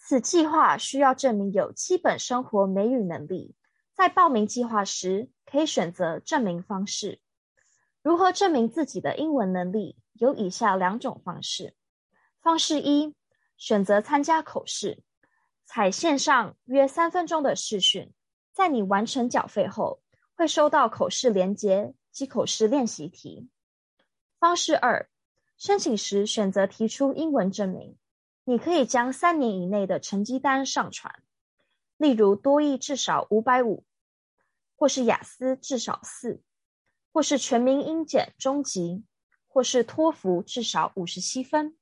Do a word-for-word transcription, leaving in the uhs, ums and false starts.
此计划需要证明有基本生活美语能力，在报名计划时可以选择证明方式。如何证明自己的英文能力？有以下两种方式。方式一，选择参加口试，采线上约三分钟的视讯，在你完成缴费后，会收到口试连结及口试练习题。方式二，申请时选择提出英文证明，你可以将三年以内的成绩单上传，例如多益至少五百五十，或是雅思至少四，或是全民英检中级，或是托福至少五十七分。